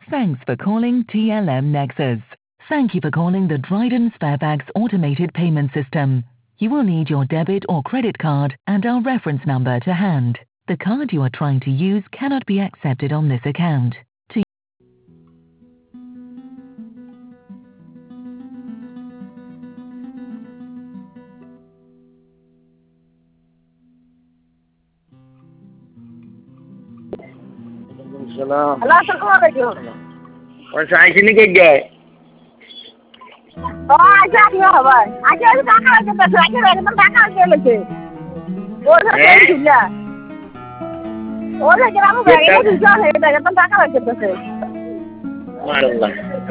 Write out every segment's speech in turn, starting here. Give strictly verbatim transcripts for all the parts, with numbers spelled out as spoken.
Thanks for calling T L M Nexus. Thank you for calling the Dryden Sparebags automated payment system. You will need your debit or credit card and our reference number to hand. The card you are trying to use cannot be accepted on this account. To Salam. Allah Assalamualaikum. What's actually good guy? Oh, aja কি হবে? আজকে আমি টাকা লাগতেছে, আজকে একদম টাকা লাগতেছে। ওরে হ্যাঁ? ছিল। ওরে গ্রামে ব্যাগে দিছো এটা একদম টাকা লাগতেছে। মাশাআল্লাহ।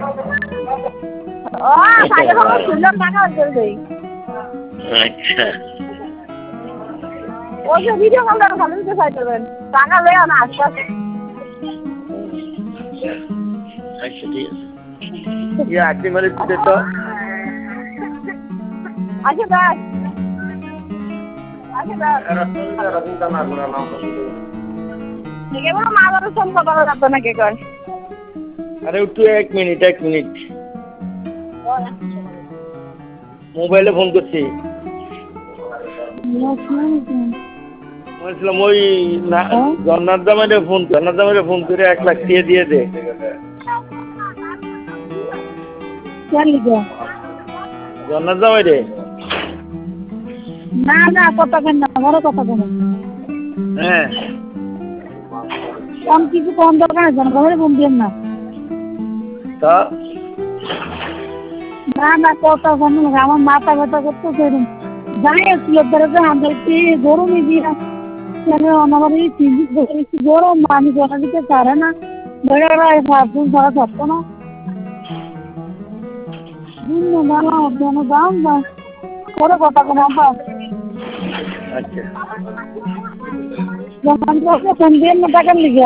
ও, আজকে তো শুনলাম টাকা লাগতেছে। আচ্ছা। ওই যে ভিডিও কল করে ভালো দিতে চাইতেন। টাকা লয়া না আজকে। আচ্ছা ঠিক আছে। ইয়া আপনি মানে দিতে তো আচ্ছা ভাই। আচ্ছা ভাই। চিন্তা না করে নাও। ঠিক আছে মা বাবার সঙ্গে কথা বলতে নাকি কয়? আরে একটু এক মিনিট এক মিনিট মোবাইলে ফোন করছি বলছিলাম ওই জন্নাথ জামাইরে ফোন জন্নাথ জামাইরে ফোন করে এক লাখ দিয়ে দিয়ে দে জন্নাথ জামাইরে না না কথা কেন না বড় কথা কেন হ্যাঁ কম কিছু কম দরকার আছে না ঘরে ফোন দিন না তা না না কথা কেন আমার মাথা ব্যথা করতেছে যাই একটু ধরে আমাদেরকে গরমই দিয়া কেন আমার এই চিন্তিত হয়েছি গরম আমি জনা দিতে পারে না বেড়ারা ফার্স্ট ছাড়া থাকতো না দিন না না কেন দাম না করে কথা কেন আব্বা আচ্ছা যখন তো ফোন দিয়ে না টাকা লিখে